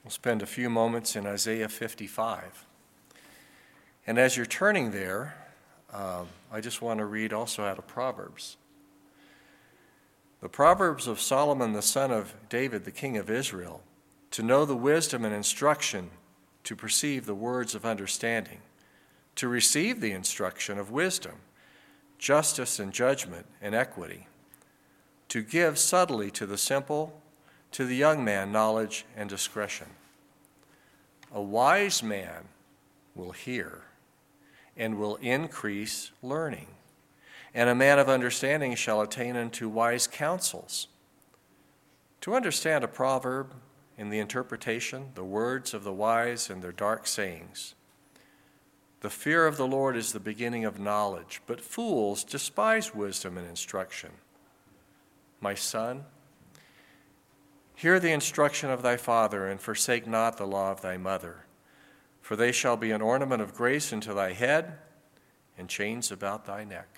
We'll spend a few moments in Isaiah 55. And as you're turning there, I just want to read also out of Proverbs. The Proverbs of Solomon, the son of David, the king of Israel, to know the wisdom and instruction, to perceive the words of understanding, to receive the instruction of wisdom, justice and judgment and equity, to give subtly to the simple, to the young man knowledge and discretion. A wise man will hear and will increase learning, and a man of understanding shall attain unto wise counsels. To understand a proverb in the interpretation, the words of the wise and their dark sayings. The fear of the Lord is the beginning of knowledge, but fools despise wisdom and instruction. My son, hear the instruction of thy father, and forsake not the law of thy mother. For they shall be an ornament of grace unto thy head, and chains about thy neck.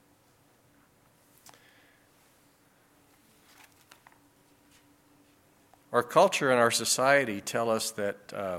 Our culture and our society tell us that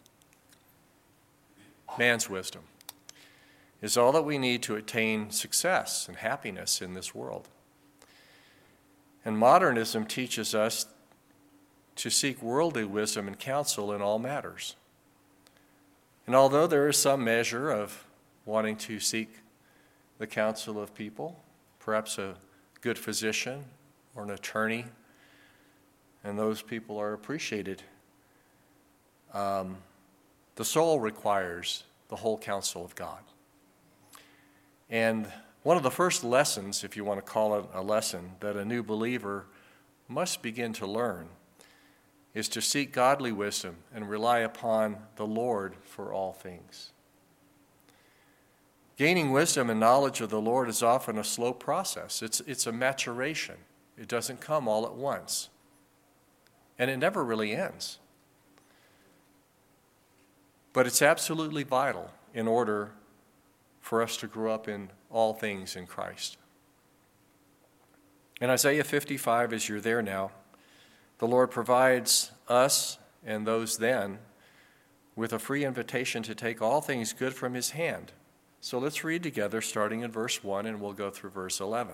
man's wisdom is all that we need to attain success and happiness in this world. And modernism teaches us to seek worldly wisdom and counsel in all matters. And although there is some measure of wanting to seek the counsel of people, perhaps a good physician or an attorney, and those people are appreciated, the soul requires the whole counsel of God. And one of the first lessons, if you want to call it a lesson, that a new believer must begin to learn is to seek godly wisdom and rely upon the Lord for all things. Gaining wisdom and knowledge of the Lord is often a slow process. It's a maturation. It doesn't come all at once. And it never really ends. But it's absolutely vital in order for us to grow up in all things in Christ. In Isaiah 55, as you're there now, the Lord provides us and those then with a free invitation to take all things good from his hand. So let's read together, starting in verse 1, and we'll go through verse 11.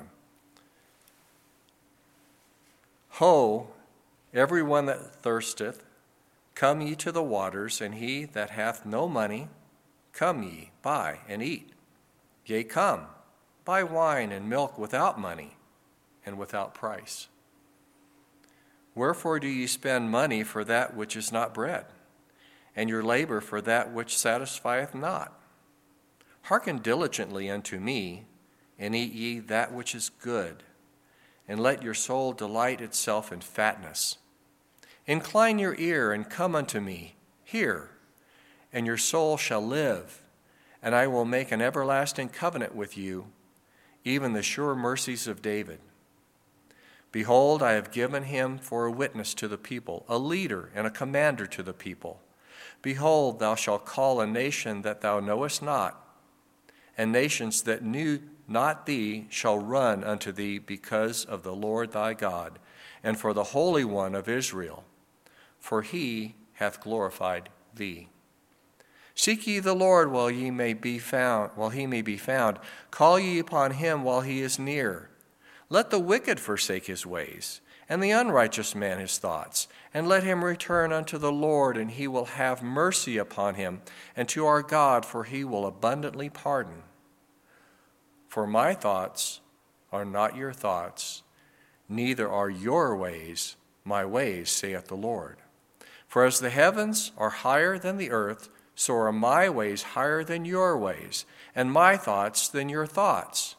Ho, every one that thirsteth, come ye to the waters, and he that hath no money, come ye, buy and eat. Yea, come, buy wine and milk without money and without price. Wherefore do ye spend money for that which is not bread, and your labor for that which satisfieth not? Hearken diligently unto me, and eat ye that which is good, and let your soul delight itself in fatness. Incline your ear and come unto me, hear, and your soul shall live, and I will make an everlasting covenant with you, even the sure mercies of David. Behold, I have given him for a witness to the people, a leader and a commander to the people. Behold, thou shalt call a nation that thou knowest not, and nations that knew not thee shall run unto thee because of the Lord thy God, and for the Holy One of Israel, for he hath glorified thee. Seek ye the Lord while he may be found. Call ye upon him while he is near. Let the wicked forsake his ways, and the unrighteous man his thoughts, and let him return unto the Lord, and he will have mercy upon him, and to our God, for he will abundantly pardon. For my thoughts are not your thoughts, neither are your ways my ways, saith the Lord. For as the heavens are higher than the earth, so are my ways higher than your ways, and my thoughts than your thoughts.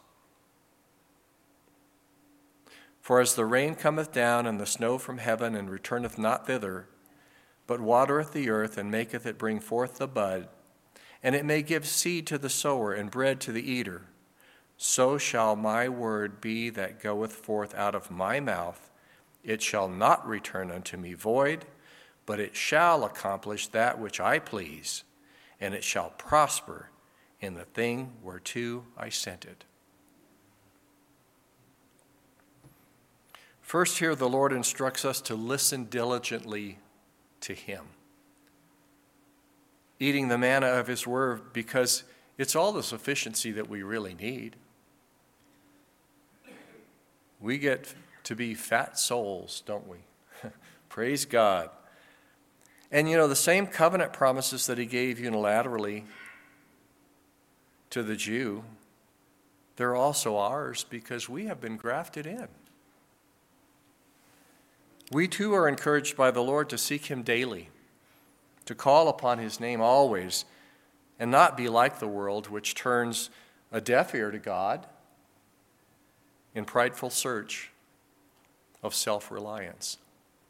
For as the rain cometh down and the snow from heaven, and returneth not thither, but watereth the earth, and maketh it bring forth the bud, and it may give seed to the sower and bread to the eater, so shall my word be that goeth forth out of my mouth. It shall not return unto me void, but it shall accomplish that which I please, and it shall prosper in the thing whereto I sent it. First, here the Lord instructs us to listen diligently to him. eating the manna of his word because it's all the sufficiency that we really need. We get to be fat souls, don't we? Praise God. And the same covenant promises that he gave unilaterally to the Jew, they're also ours because we have been grafted in. We too are encouraged by the Lord to seek him daily, to call upon his name always, and not be like the world, which turns a deaf ear to God in prideful search of self-reliance.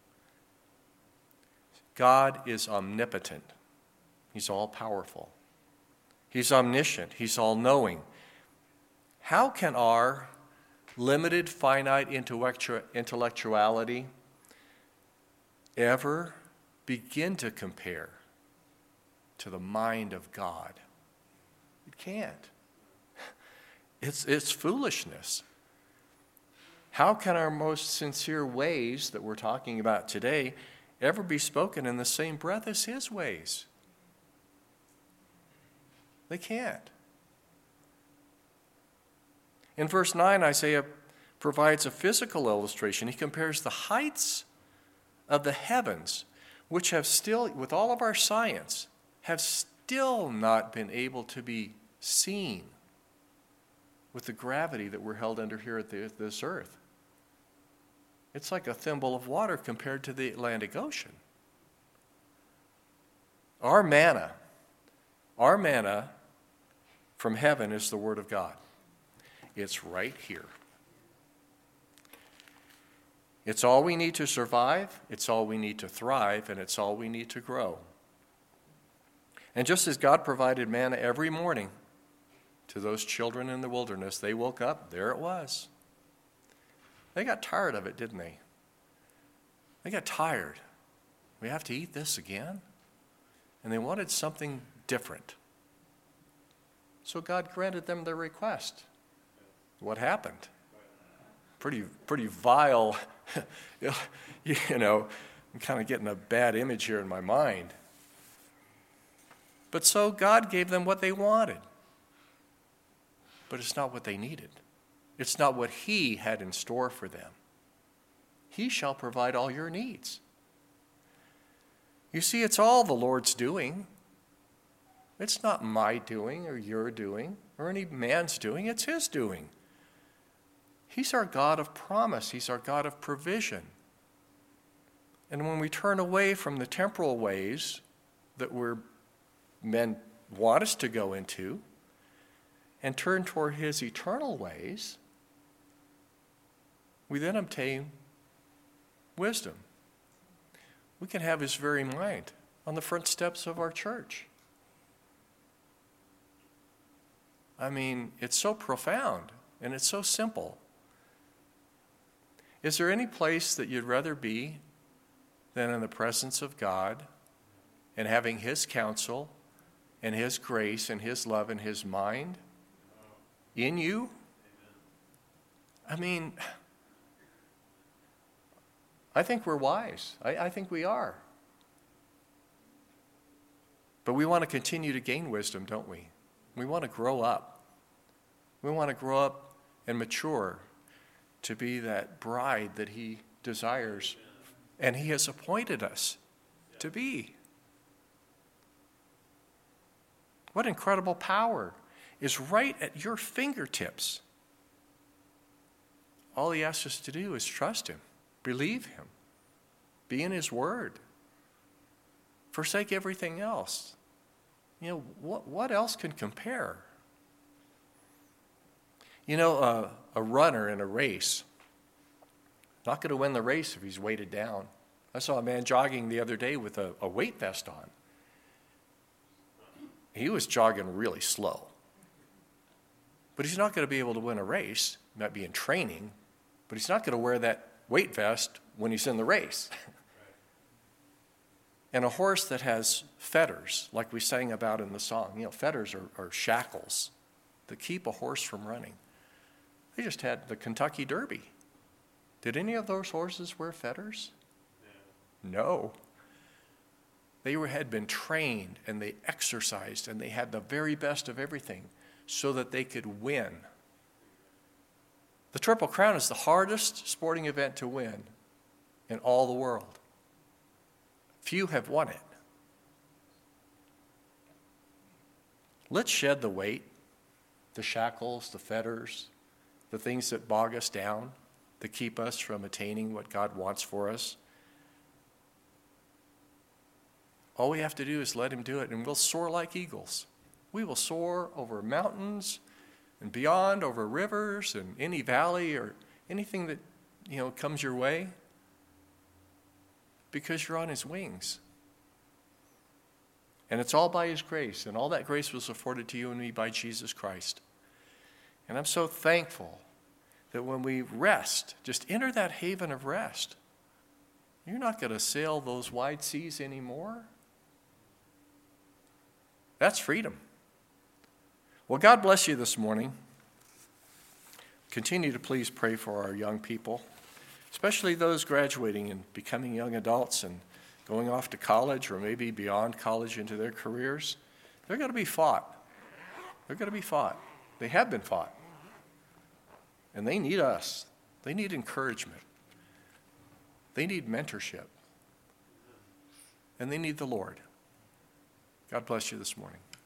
God is omnipotent. He's all-powerful. He's omniscient. He's all-knowing. How can our limited, finite intellectuality ever begin to compare to the mind of God? It can't. It's foolishness. How can our most sincere ways that we're talking about today ever be spoken in the same breath as his ways? They can't. In verse 9, Isaiah provides a physical illustration. He compares the heights of the heavens, which have still, with all of our science, have still not been able to be seen with the gravity that we're held under here at this earth. It's like a thimble of water compared to the Atlantic Ocean. Our manna from heaven is the Word of God. It's right here. It's all we need to survive, it's all we need to thrive, and it's all we need to grow. And just as God provided manna every morning to those children in the wilderness, they woke up, there it was. They got tired of it, didn't they? They got tired. We have to eat this again? And they wanted something different. So God granted them their request. What happened? Pretty vile, I'm kind of getting a bad image here in my mind. But so God gave them what they wanted. But it's not what they needed. It's not what he had in store for them. He shall provide all your needs. You see, it's all the Lord's doing. It's not my doing or your doing or any man's doing. It's his doing. He's our God of promise. He's our God of provision. And when we turn away from the temporal ways that men want us to go into and turn toward his eternal ways, we then obtain wisdom. We can have his very mind on the front steps of our church. I mean, it's so profound and it's so simple. Is there any place that you'd rather be than in the presence of God and having his counsel and his grace and his love and his mind in you? I mean, I think we're wise. I think we are. But we want to continue to gain wisdom, don't we? We want to grow up. We want to grow up and mature to be that bride that he desires and he has appointed us to be. What incredible power is right at your fingertips. All he asks us to do is trust him, believe him, be in his word, forsake everything else. What else can compare? A runner in a race, not going to win the race if he's weighted down. I saw a man jogging the other day with a weight vest on. He was jogging really slow. But he's not going to be able to win a race. He might be in training, but he's not going to wear that weight vest when he's in the race. And a horse that has fetters, like we sang about in the song, fetters are shackles that keep a horse from running. They just had the Kentucky Derby. Did any of those horses wear fetters? No. had been trained and they exercised and they had the very best of everything so that they could win. The Triple Crown is the hardest sporting event to win in all the world. Few have won it. Let's shed the weight, the shackles, the fetters, the things that bog us down, that keep us from attaining what God wants for us. All we have to do is let him do it, and we'll soar like eagles. We will soar over mountains and beyond, over rivers and any valley or anything that, comes your way, because you're on his wings. And it's all by his grace, and all that grace was afforded to you and me by Jesus Christ. And I'm so thankful that when we rest, just enter that haven of rest. You're not going to sail those wide seas anymore. That's freedom. Well, God bless you this morning. Continue to please pray for our young people, especially those graduating and becoming young adults and going off to college or maybe beyond college into their careers. They're going to be fought. They're going to be fought. They have been fought. And they need us. They need encouragement. They need mentorship. And they need the Lord. God bless you this morning.